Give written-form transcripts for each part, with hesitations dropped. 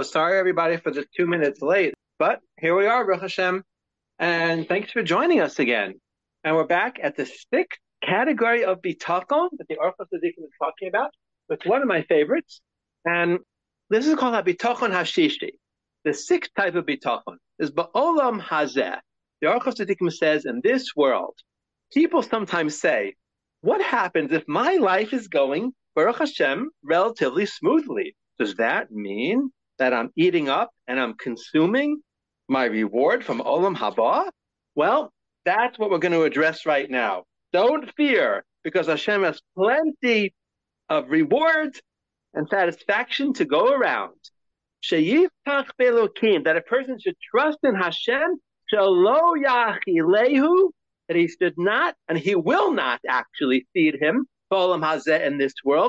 Sorry, everybody, for the 2 minutes late, but here we are, Baruch Hashem, and thanks for joining us again. And we're back at the sixth category of bitachon that the Orchos Tzaddikim is talking about. It's one of my favorites, and this is called bitachon hashishi. The sixth type of bitachon is ba'olam hazeh. The Orchos Tzaddikim says, in this world, people sometimes say, what happens if my life is going, Baruch Hashem, relatively smoothly? Does that mean that I'm eating up and I'm consuming my reward from Olam Haba? Well, that's what we're going to address right now. Don't fear, because Hashem has plenty of rewards and satisfaction to go around. Sheyiftach belokim, that a person should trust in Hashem, shelo yachilehu, that he should not, and he will not actually feed him, Olam Hazeh, in this world,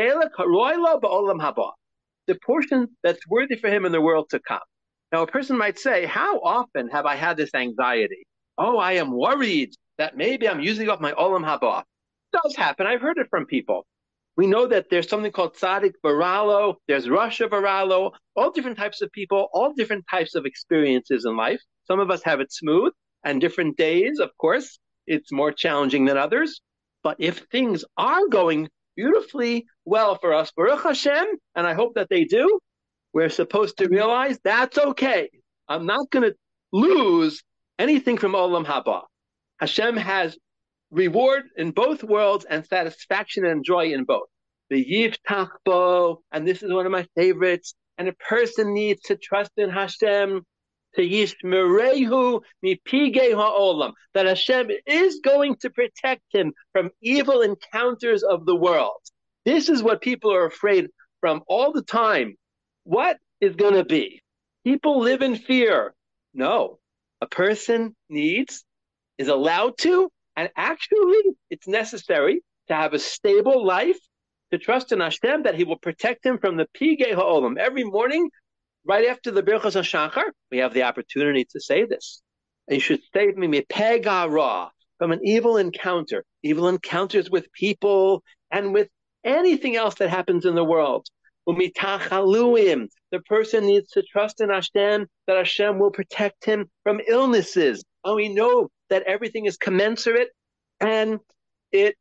the portion that's worthy for him in the world to come. Now, a person might say, how often have I had this anxiety? Oh, I am worried that maybe I'm using up my Olam Haba. It does happen. I've heard it from people. We know that there's something called Tzaddik Baralo, there's Rasha Baralo, all different types of people, all different types of experiences in life. Some of us have it smooth, and different days, of course, it's more challenging than others. But if things are going beautifully well for us, Baruch Hashem, and I hope that they do, we're supposed to realize that's okay. I'm not going to lose anything from Olam Haba. Hashem has reward in both worlds and satisfaction and joy in both. The Yiftach Bo, and this is one of my favorites, and a person needs to trust in Hashem, to Yishmerehu mipigei ha'olam, that Hashem is going to protect him from evil encounters of the world. This is what people are afraid from all the time. What is going to be? People live in fear. No, a person is allowed to, and actually it's necessary to have a stable life, to trust in Hashem that he will protect him from the pigei ha'olam. Every morning, right after the Birchas HaShachar, we have the opportunity to say this. And you should save me mipega ra, from an evil encounter, evil encounters with people and with anything else that happens in the world. Umitachaluim, the person needs to trust in Hashem that Hashem will protect him from illnesses. And we know that everything is commensurate, and it's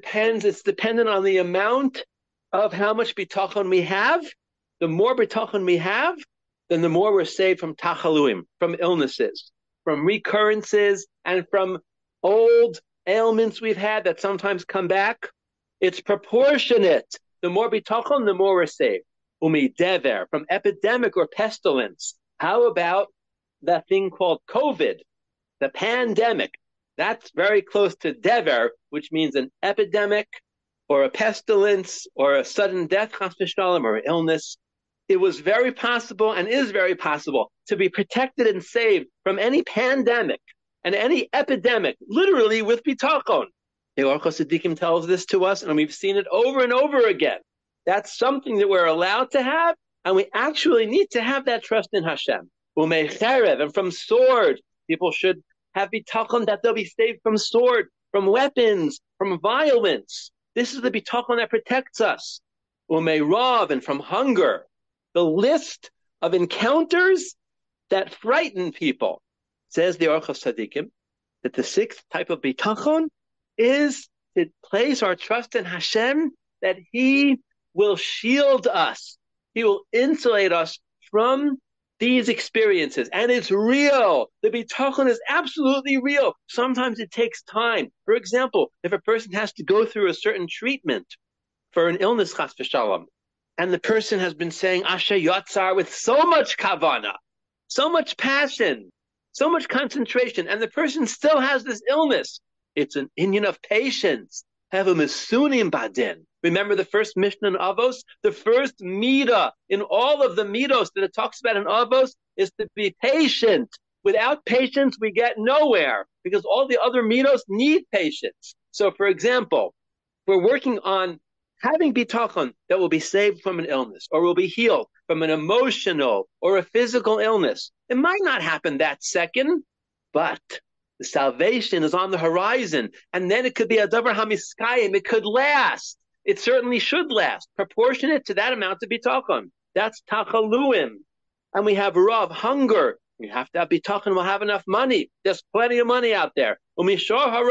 dependent on the amount of how much bitachon we have. The more bitachon we have, then the more we're saved from tachaluim, from illnesses, from recurrences, and from old ailments we've had that sometimes come back. It's proportionate. The more bitachon, the more we're saved. Umidever, from epidemic or pestilence. How about that thing called COVID, the pandemic? That's very close to dever, which means an epidemic or a pestilence or a sudden death, chas v'shalom, or illness. It was very possible and is very possible to be protected and saved from any pandemic and any epidemic, literally with bitachon. The Orchos Tzaddikim tells this to us, and we've seen it over and over again. That's something that we're allowed to have, and we actually need to have that trust in Hashem. Umecherev, and from sword, people should have bitachon that they'll be saved from sword, from weapons, from violence. This is the bitachon that protects us. Umeirav, and from hunger. The list of encounters that frighten people, says the Orchos Tzaddikim, that the sixth type of bitachon is to place our trust in Hashem, that he will shield us. He will insulate us from these experiences. And it's real. The bitachon is absolutely real. Sometimes it takes time. For example, if a person has to go through a certain treatment for an illness, chas v'shalom, and the person has been saying Asher Yatzar with so much kavana, so much passion, so much concentration, and the person still has this illness. It's an inyan of patience. Have a misunim badin. Remember the first Mishnah in Avos? The first midah in all of the midos that it talks about in Avos is to be patient. Without patience, we get nowhere, because all the other midos need patience. So, for example, we're working on having bitachon that will be saved from an illness, or will be healed from an emotional or a physical illness. It might not happen that second, but the salvation is on the horizon, and then it could be a davar hamiskayim. It could last. It certainly should last, proportionate to that amount of bitachon. That's tachaluim. and we have rav, hunger. We have to be talking. We'll have enough money. There's plenty of money out there. And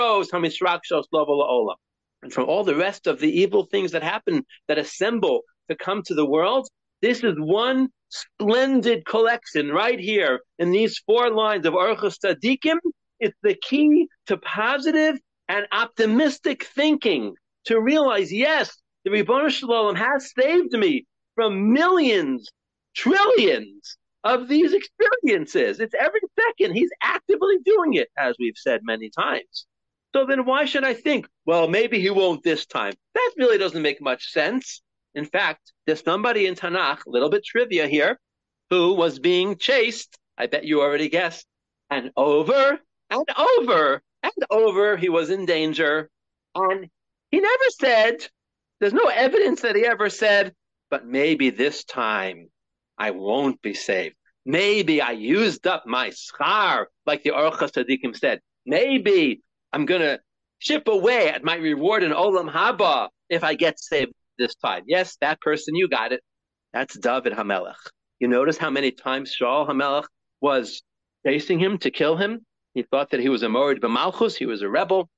from all the rest of the evil things that happen, that assemble to come to the world, this is one splendid collection right here in these 4 lines of Orchos Tzadikim. It's the key to positive and optimistic thinking, to realize, yes, the Ribono Shel Olam has saved me from millions, trillions of these experiences. It's every second. He's actively doing it, as we've said many times. So then why should I think, well, maybe he won't this time? That really doesn't make much sense. In fact, there's somebody in Tanakh, a little bit trivia here, who was being chased, I bet you already guessed, and over and over and over he was in danger. And he never said, there's no evidence that he ever said, but maybe this time I won't be saved. Maybe I used up my schar, like the Orchos Tzadikim said. Maybe I'm going to chip away at my reward in Olam Haba if I get saved this time. Yes, that person, you got it. That's David HaMelech. You notice how many times Shaul HaMelech was chasing him to kill him? He thought that he was a Morid B'Malchus, he was a rebel.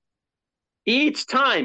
Each time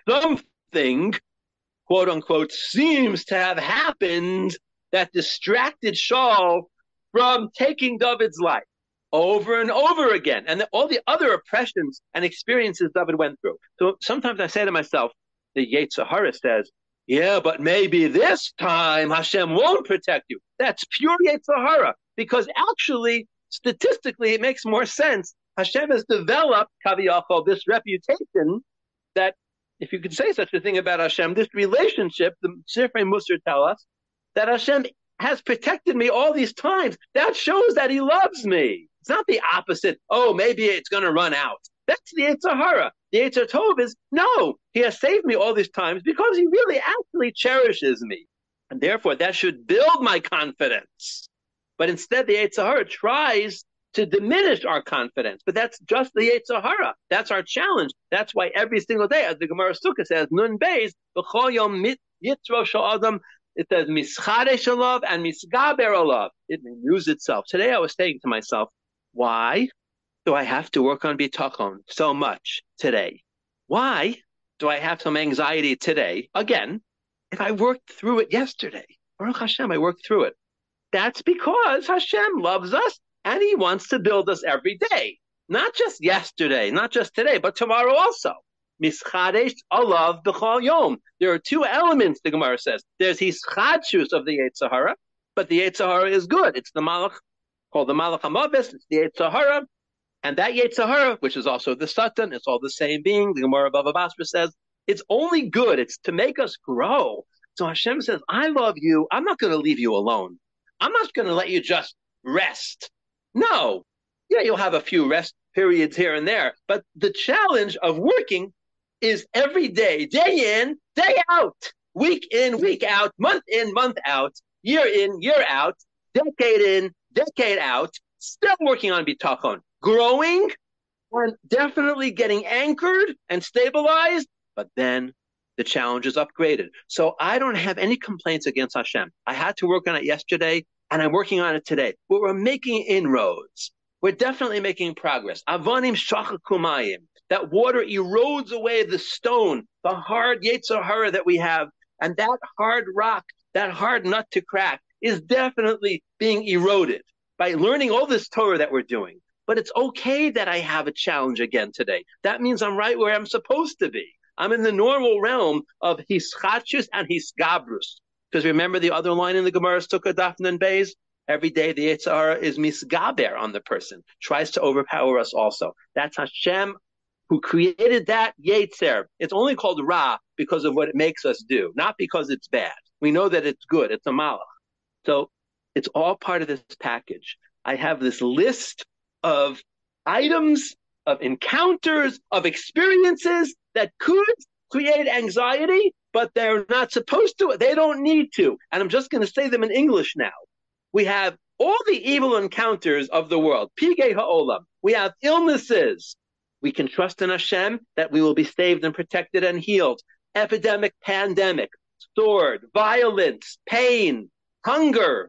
something, quote unquote, seems to have happened that distracted Shaul from taking David's life over and over again, and all the other oppressions and experiences David went through. So sometimes I say to myself, the Yetzer Hara says, yeah, but maybe this time Hashem won't protect you. That's pure Yetzer Hara, because actually, statistically, it makes more sense. Hashem has developed, Kaviyachol, this reputation that, if you could say such a thing about Hashem, this relationship, the Sifrei Musar tell us, that Hashem has protected me all these times. That shows that he loves me. It's not the opposite. Oh, maybe it's going to run out. That's the Yetzer Hara. The Yetzer Tov is, no, he has saved me all these times because he really actually cherishes me. And therefore, that should build my confidence. But instead, the Yetzer Hara tries to diminish our confidence. But that's just the Yetzer Hara. That's our challenge. That's why every single day, as the Gemara Sukkah says, Nun Beis, B'chol Yom Yitzro Shel Adam, it says Mischadesh Alav and Misgaber Alav. It renews itself. Today I was saying to myself, why do I have to work on bitachon so much today? Why do I have some anxiety today? Again, if I worked through it yesterday, Baruch Hashem, I worked through it. That's because Hashem loves us and he wants to build us every day. Not just yesterday, not just today, but tomorrow also. Mischadesh alav b'chol yom. There are 2 elements, the Gemara says. There's hischadshus of the Yetzer Hara, but the Yetzer Hara is good. It's the Malach, called the Malach HaMavis. It's the Yetzer Hara. And that Yetzer Hara, which is also the Satan, it's all the same being. The Gemara Bava Basra says, it's only good. It's to make us grow. So Hashem says, I love you. I'm not going to leave you alone. I'm not going to let you just rest. No. Yeah, you'll have a few rest periods here and there. But the challenge of working is every day, day in, day out, week in, week out, month in, month out, year in, year out, decade in, decade out, still working on bitachon, growing and definitely getting anchored and stabilized, but then the challenge is upgraded. So I don't have any complaints against Hashem. I had to work on it yesterday, and I'm working on it today. But we're making inroads. We're definitely making progress. Avanim shachakumayim. That water erodes away the stone, the hard Yetzer Hara that we have, and that hard rock, that hard nut to crack, is definitely being eroded by learning all this Torah that we're doing. But it's okay that I have a challenge again today. That means I'm right where I'm supposed to be. I'm in the normal realm of hischachus and hisgabrus. Because remember the other line in the Gemara Sukkah Daf Nun Beis? Every day the Yetzer Hara is misgaber on the person, tries to overpower us also. That's Hashem who created that Yetzer. It's only called Ra because of what it makes us do, not because it's bad. We know that it's good. It's a malach. So it's all part of this package. I have this list of items, of encounters, of experiences that could create anxiety, but they're not supposed to. They don't need to. And I'm just going to say them in English now. We have all the evil encounters of the world. Pigei ha'olam. We have illnesses. We can trust in Hashem that we will be saved and protected and healed. Epidemic, pandemic, sword, violence, pain, hunger,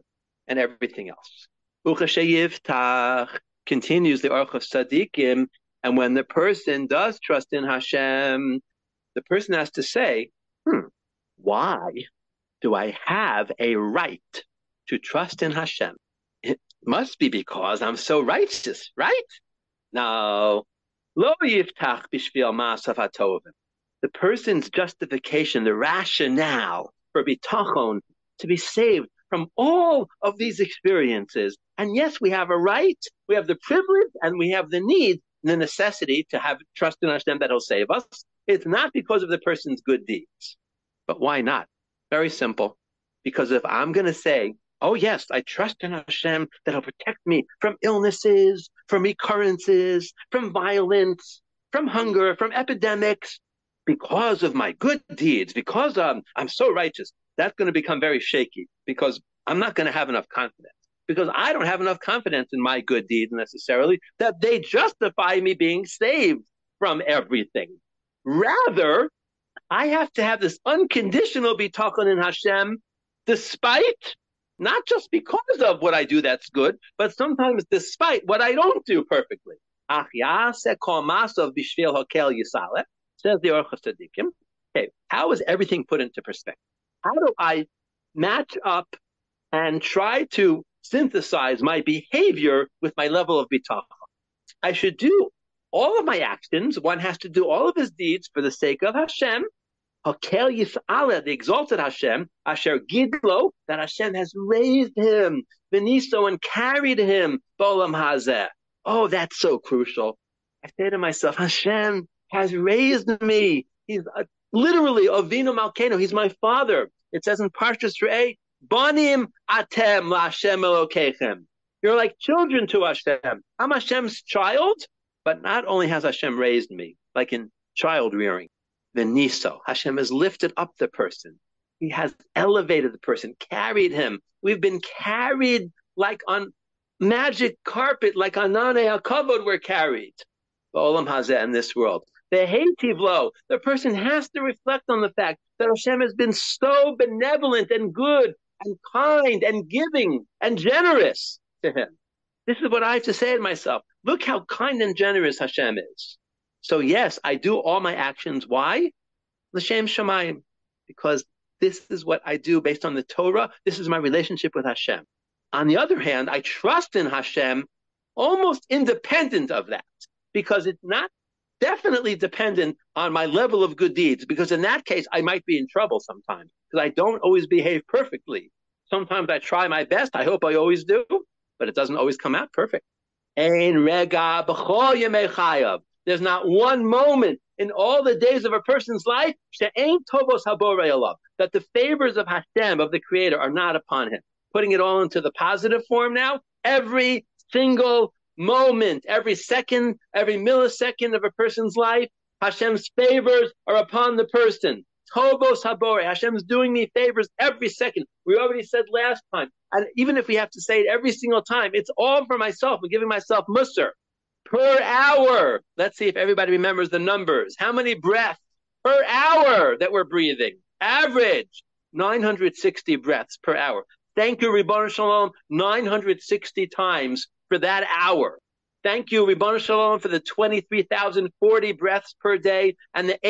and everything else. Uchashayivtach continues the Orchos Tzadikim, and when the person does trust in Hashem, the person has to say, why do I have a right to trust in Hashem? It must be because I'm so righteous, right? No. Lo yiftach bishvil ma'asav hatovim. The person's justification, the rationale for bitachon, to be saved from all of these experiences. And yes, we have a right, we have the privilege, and we have the need, the necessity to have trust in Hashem that He'll save us. It's not because of the person's good deeds. But why not? Very simple. Because if I'm going to say, oh yes, I trust in Hashem that He'll protect me from illnesses, from recurrences, from violence, from hunger, from epidemics, because of my good deeds, because I'm so righteous, that's going to become very shaky because I'm not going to have enough confidence. Because I don't have enough confidence in my good deeds necessarily that they justify me being saved from everything. Rather, I have to have this unconditional bitachon in Hashem, despite, not just because of what I do that's good, but sometimes despite what I don't do perfectly. Says the Orchos Tzadikim. Okay, how is everything put into perspective? How do I match up and try to synthesize my behavior with my level of bitachon? I should do all of my actions. One has to do all of his deeds for the sake of Hashem. Hakel Yis'ala, the exalted Hashem, Asher Gidlo, that Hashem has raised him, Veniso, and carried him, Bolam Hazeh. Oh, that's so crucial. I say to myself, Hashem has raised me. He's literally Avinu Malkeinu. He's my father. It says in Parshas Re'eh, Banim atem la'Hashem Elokechem. You're like children to Hashem. I'm Hashem's child, but not only has Hashem raised me, like in child rearing, Veniso, Hashem has lifted up the person. He has elevated the person, carried him. We've been carried like on magic carpet, like on Nanei HaKavod we're carried. Ba'olam hazeh, in this world. The person has to reflect on the fact that Hashem has been so benevolent and good and kind and giving and generous to him. This is what I have to say to myself. Look how kind and generous Hashem is. So yes, I do all my actions. Why? L'shem shamayim. Because this is what I do based on the Torah. This is my relationship with Hashem. On the other hand, I trust in Hashem almost independent of that. Because it's not definitely dependent on my level of good deeds, because in that case, I might be in trouble sometimes, because I don't always behave perfectly. Sometimes I try my best. I hope I always do, but it doesn't always come out perfect. There's not one moment in all the days of a person's life that the favors of Hashem, of the Creator, are not upon him. Putting it all into the positive form now, every single moment, every second, every millisecond of a person's life, Hashem's favors are upon the person. Tovos habore, Hashem's doing me favors every second. We already said last time, and even if we have to say it every single time, it's all for myself. I'm giving myself musar. Per hour, let's see if everybody remembers the numbers. How many breaths per hour that we're breathing? Average, 960 breaths per hour. Thank you, Ribbon Shalom, 960 times for that hour. Thank you, Ribbon Shalom, for the 23,040 breaths per day and the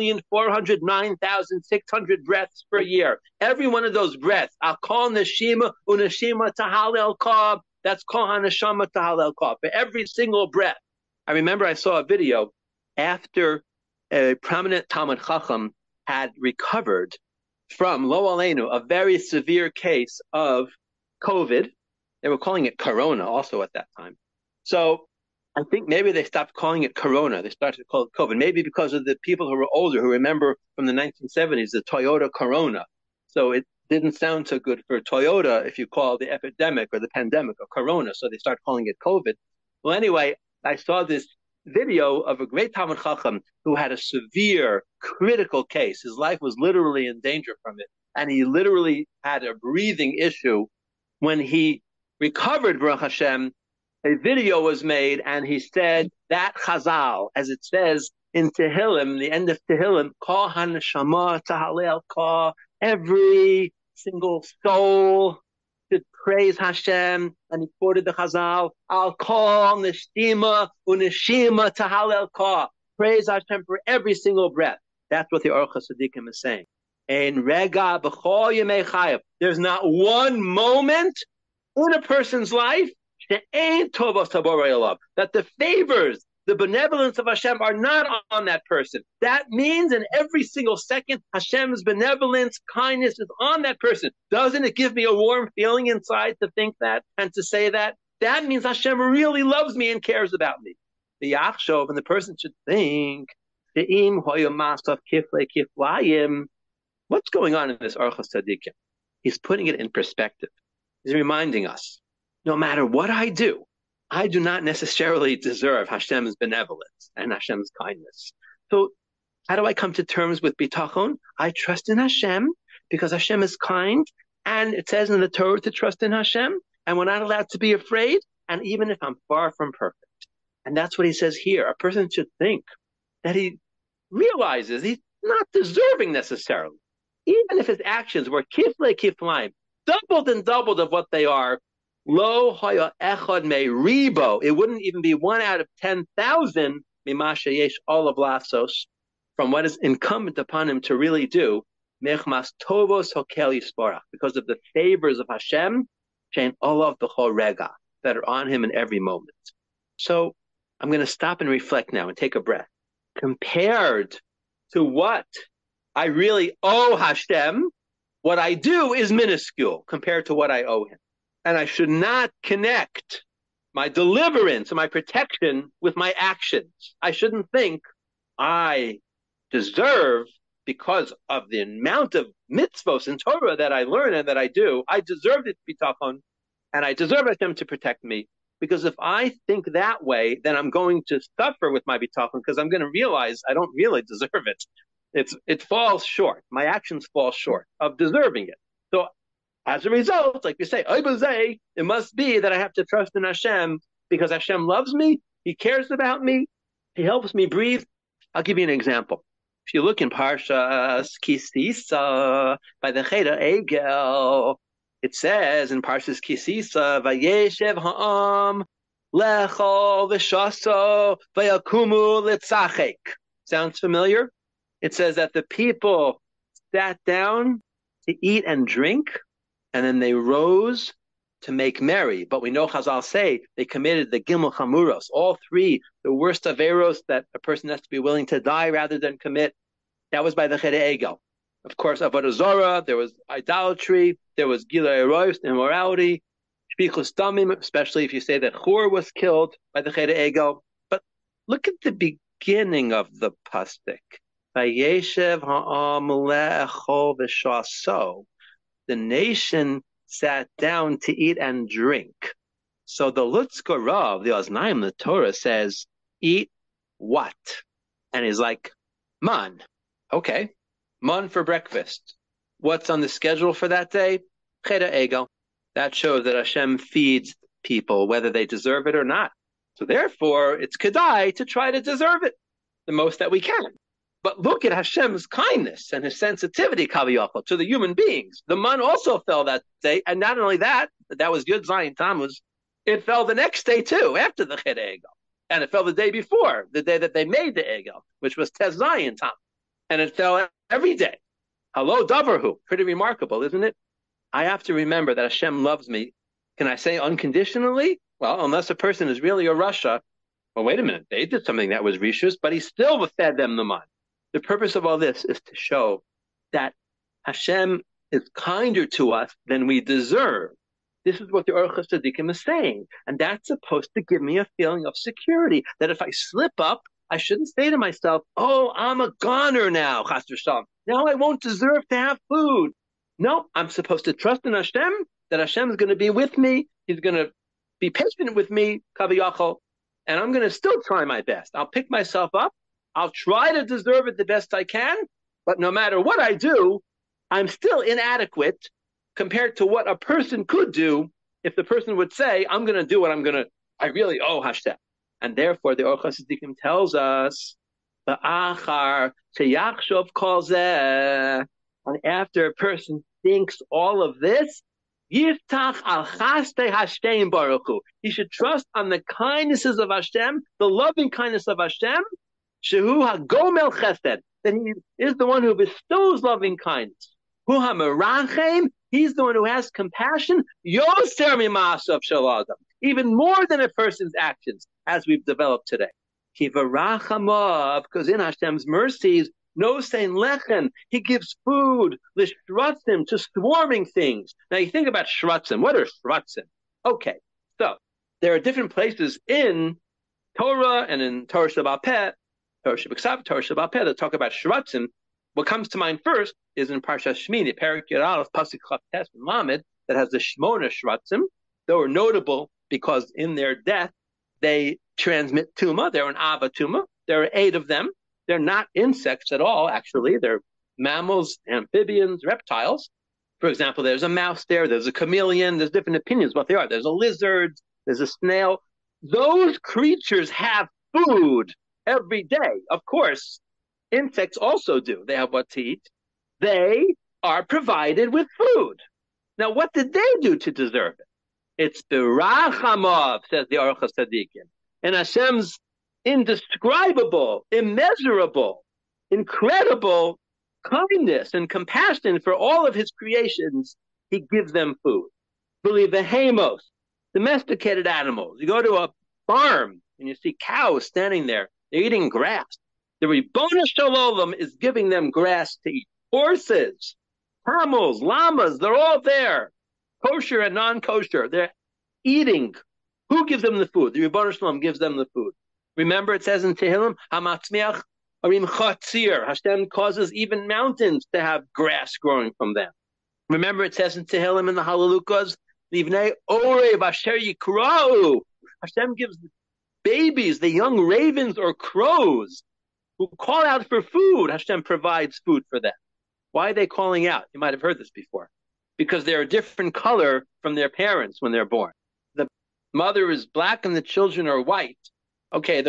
8,409,600 breaths per year. Every one of those breaths, I'll call Neshima, Unashima Tahalel Ka, that's called Hanashama Tahalel Ka, for every single breath. I remember I saw a video after a prominent Talmud Chacham had recovered from, lo aleinu, a very severe case of COVID. They were calling it Corona also at that time. So I think maybe they stopped calling it Corona. They started to call it COVID. Maybe because of the people who were older who remember from the 1970s, the Toyota Corona. So it didn't sound so good for Toyota if you call the epidemic or the pandemic a Corona. So they started calling it COVID. Well, anyway, I saw this video of a great Talmud Chacham who had a severe, critical case. His life was literally in danger from it. And he literally had a breathing issue. When he recovered, Baruch Hashem, a video was made, and he said that Chazal, as it says in Tehillim, the end of Tehillim, Kol HaNeshama Tahalel Ka, every single soul should praise Hashem, and he quoted the Chazal, Al kol neshima uneshima tahalel ka. Praise Hashem for every single breath. That's what the Orchos Tzaddikim is saying. And rega b'chol yemei chayav. There's not one moment in a person's life that the favors, the benevolence of Hashem are not on that person. That means in every single second, Hashem's benevolence, kindness is on that person. Doesn't it give me a warm feeling inside to think that and to say that? That means Hashem really loves me and cares about me. The Yachshov, and the person should think, what's going on in this Orchos Tzaddikim? He's putting it in perspective. He's reminding us, no matter what I do not necessarily deserve Hashem's benevolence and Hashem's kindness. So how do I come to terms with bitachon? I trust in Hashem because Hashem is kind, and it says in the Torah to trust in Hashem, and we're not allowed to be afraid, and even if I'm far from perfect. And that's what he says here. A person should think that he realizes he's not deserving necessarily. Even if his actions were kifle kiflaim, doubled and doubled of what they are, lo haya echad me ribo, it wouldn't even be 1 out of 10,000 mimasha yesh olav lasos, from what is incumbent upon him to really do, mechmas tovos hokel yisporach, because of the favors of Hashem, shein olav b'chol rega, that are on him in every moment. So I'm going to stop and reflect now and take a breath. Compared to what I really owe Hashem, what I do is minuscule compared to what I owe him. And I should not connect my deliverance and my protection with my actions. I shouldn't think I deserve, because of the amount of mitzvos and Torah that I learn and that I do, I deserve it bitachon, and I deserve Hashem to protect me. Because if I think that way, then I'm going to suffer with my bitachon, because I'm going to realize I don't really deserve it. It falls short. My actions fall short of deserving it. So as a result, like you say, it must be that I have to trust in Hashem because Hashem loves me, He cares about me, He helps me breathe. I'll give you an example. If you look in Parshas Kisisa by the Cheda Egel, it says in Parshas Kisisa, Vayeshev ha'am lechol v'shaso vayakumu litzachek. Sounds familiar? It says that the people sat down to eat and drink, and then they rose to make merry. But we know Chazal say they committed the Gimel Chamuros, all three, the worst averos that a person has to be willing to die rather than commit. That was by the Chedei Egel. Of course, Avodah Zarah, there was idolatry, there was Gilui Arayos, immorality, Shpichus Damim, especially if you say that Chur was killed by the Chedei Egel. But look at the beginning of the pasuk. Vayeshev ha'am le'echol v'shaso. The nation sat down to eat and drink. So the Lutzka Rav, the Oznaim, the Torah says, eat what? And he's like, man. Okay, man for breakfast. What's on the schedule for that day? Cheda Egel. That shows that Hashem feeds people whether they deserve it or not. So therefore, it's kedai to try to deserve it the most that we can. But look at Hashem's kindness and His sensitivity, kaviyachol, to the human beings. The man also fell that day, and not only that, that was Yud Zayin Tammuz, it fell the next day too, after the Cheda Egel. And it fell the day before, the day that they made the Egel, which was Tez Zayin Tammuz. And it fell every day. Hello, Davarhu. Pretty remarkable, isn't it? I have to remember that Hashem loves me. Can I say unconditionally? Well, unless a person is really a Rasha. Well, wait a minute. They did something that was rishus, but He still fed them the man. The purpose of all this is to show that Hashem is kinder to us than we deserve. This is what the Orchos Tzaddikim is saying. And that's supposed to give me a feeling of security, that if I slip up, I shouldn't say to myself, oh, I'm a goner now, Chas v'shalom. Now I won't deserve to have food. No, I'm supposed to trust in Hashem, that Hashem is going to be with me. He's going to be patient with me, kaviyachol, and I'm going to still try my best. I'll pick myself up. I'll try to deserve it the best I can, but no matter what I do, I'm still inadequate compared to what a person could do if the person would say, I'm going to do what I really owe Hashem. And therefore, the Orchos Tzaddikim tells us, Ba'achar sheyachshov kol zeh, and after a person thinks all of this, Yiftach al chaste Hashem baruch hu. He should trust on the kindnesses of Hashem, the loving kindness of Hashem. Shehu hagomel chesed. That he is the one who bestows loving kindness. Hu hamerachem. He's the one who has compassion. Yoser mimasav shel adam. Even more than a person's actions, as we've developed today. Kivarachamav, because in Hashem's mercies, no sein lechen, he gives food, lishratzim, to swarming things. Now you think about shratzim. What are shratzim? Okay, so there are different places in Torah and in Torah Sheba'al Peh, Torah Sheba'al Torah Sheba'al Peh that talk about shratzim. What comes to mind first is in Parshat Shmini, Perek Yud Aleph, Pasuk Chaf Tes Lamed, that has the Shmona shratzim. They were notable because in their death they transmit tuma. They're an Ava tuma. There are 8 of them. They're not insects at all, actually. They're mammals, amphibians, reptiles. For example, there's a mouse there, there's a chameleon, there's different opinions what they are. There's a lizard, there's a snail. Those creatures have food every day. Of course, insects also do. They have what to eat. They are provided with food. Now, what did they do to deserve it? It's the Rachamav, says the Aruch HaTzadikim. And Hashem's indescribable, immeasurable, incredible kindness and compassion for all of his creations, he gives them food. Believe the hemos, domesticated animals. You go to a farm and you see cows standing there. They're eating grass. The Ribono Shel Olam is giving them grass to eat. Horses, camels, llamas, they're all there. Kosher and non-kosher. They're eating. Who gives them the food? The Ribono Shel Olam gives them the food. Remember, it says in Tehillim, Hamatzmiach Arim Chatzir. Hashem causes even mountains to have grass growing from them. Remember, it says in Tehillim in the Halalukas, Livnei Orev Asher Yikrau. Hashem gives babies, the young ravens or crows, who call out for food. Hashem provides food for them. Why are they calling out? You might have heard this before. Because they're a different color from their parents when they're born. The mother is black and the children are white. Okay,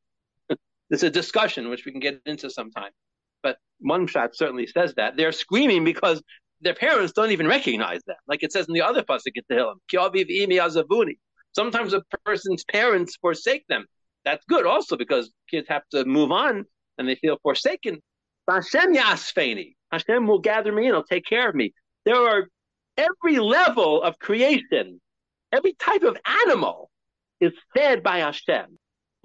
there's a discussion which we can get into sometime. But one shot certainly says that. They're screaming because their parents don't even recognize them. Like it says in the other pasuk in Tehillim, Ki aviv imi azavuni. Sometimes a person's parents forsake them. That's good also because kids have to move on and they feel forsaken. Hashem yasfeni. Hashem will gather me and he'll take care of me. There are every level of creation, every type of animal is fed by Hashem.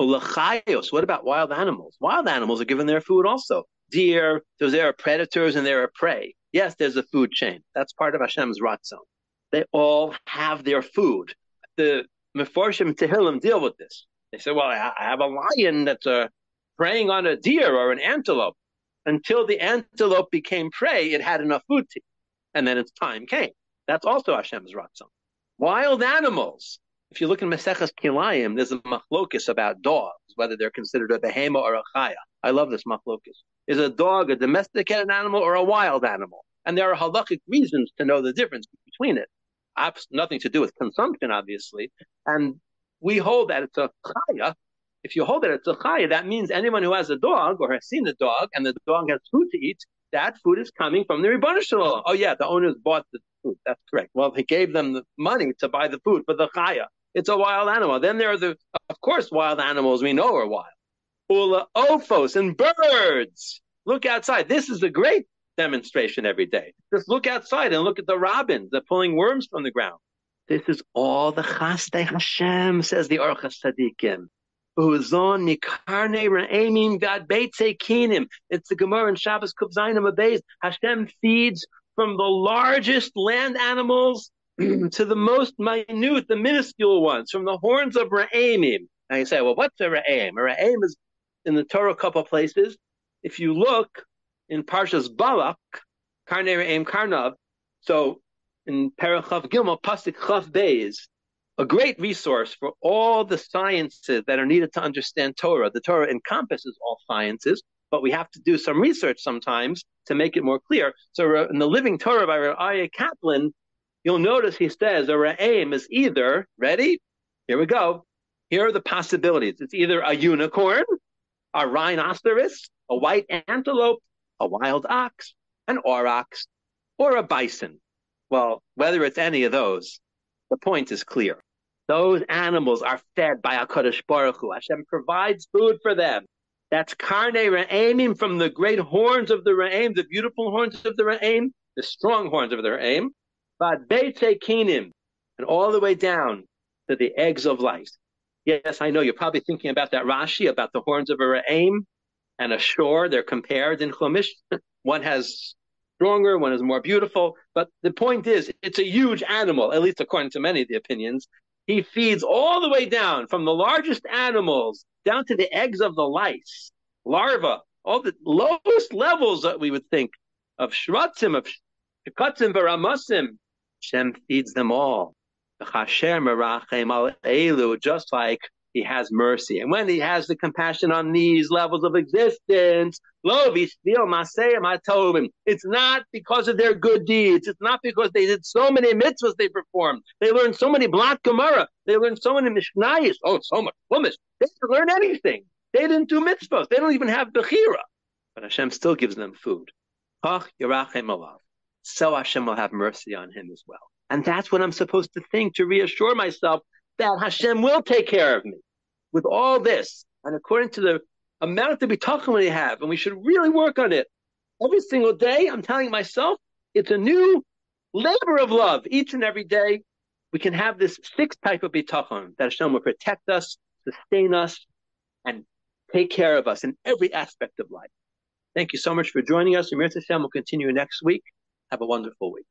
What about wild animals? Wild animals are given their food also. Deer, there are predators and there are prey. Yes, there's a food chain. That's part of Hashem's ratzon. They all have their food. The Meforshim Tehillim deal with this. They say, well, I have a lion that's preying on a deer or an antelope. Until the antelope became prey, it had enough food to eat. And then its time came. That's also Hashem's ratzon. Wild animals. If you look in Maseches Kilayim, there's a machlokus about dogs, whether they're considered a behema or a chaya. I love this machlokus. Is a dog a domesticated animal or a wild animal? And there are halachic reasons to know the difference between it. Nothing to do with consumption, obviously. And we hold that it's a chaya. If you hold that it's a chaya, that means anyone who has a dog or has seen a dog and the dog has food to eat, that food is coming from the Ribono Shel Olam. Oh yeah, the owners bought the food. That's correct. Well, he gave them the money to buy the food for the chaya. It's a wild animal. Then there are of course, wild animals we know are wild. Ula ophos and birds. Look outside. This is a great demonstration every day. Just look outside and look at the robins. They're pulling worms from the ground. This is all the Chasdei Hashem, says the Aruch HaTzadikim. Uzon nikarne re'emimvad beitzei kinim. It's the Gemara in Shabbos Kuf Zayin Amud. Hashem feeds from the largest land animals to the most minute, the minuscule ones, from the horns of Ra'amim. Now you say, well, what's a Ra'am? A Ra'am is in the Torah a couple of places. If you look in Parshas Balak, Karnei Ra'am Karnav, so in Perek Chav Gimel, Pasuk Chav Beis, a great resource for all the sciences that are needed to understand Torah. The Torah encompasses all sciences, but we have to do some research sometimes to make it more clear. So in the Living Torah by Aryeh Kaplan, you'll notice he says a ra'am is either, ready? Here we go. Here are the possibilities. It's either a unicorn, a rhinoceros, a white antelope, a wild ox, an aurochs, or a bison. Well, whether it's any of those, the point is clear. Those animals are fed by HaKadosh Baruch Hu. Hashem provides food for them. That's Karne Ra'amim, from the great horns of the Ra'am, the beautiful horns of the Ra'am, the strong horns of the Ra'am, but Beitze Kinim, and all the way down to the eggs of life. Yes, I know you're probably thinking about that Rashi, about the horns of a Ra'am and a shore. They're compared in Chumash. One has stronger, one is more beautiful. But the point is, it's a huge animal, at least according to many of the opinions. He feeds all the way down, from the largest animals down to the eggs of the lice, larvae, all the lowest levels that we would think of shratzim, of shikatzim, v'ramasim. Hashem feeds them all. Just like he has mercy. And when he has the compassion on these levels of existence, it's not because of their good deeds. It's not because they did so many mitzvahs they performed. They learned so many Blat Gemara. They learned so many Mishnayos. Oh, so much Chumash. They didn't learn anything. They didn't do mitzvahs. They don't even have Bechira. But Hashem still gives them food. So Hashem will have mercy on him as well. And that's what I'm supposed to think, to reassure myself that Hashem will take care of me with all this. And according to the amount of bitachon we have, and we should really work on it. Every single day, I'm telling myself, it's a new labor of love. Each and every day, we can have this sixth type of bitachon, that Hashem will protect us, sustain us, and take care of us in every aspect of life. Thank you so much for joining us. Emir Hashem will continue next week. Have a wonderful week.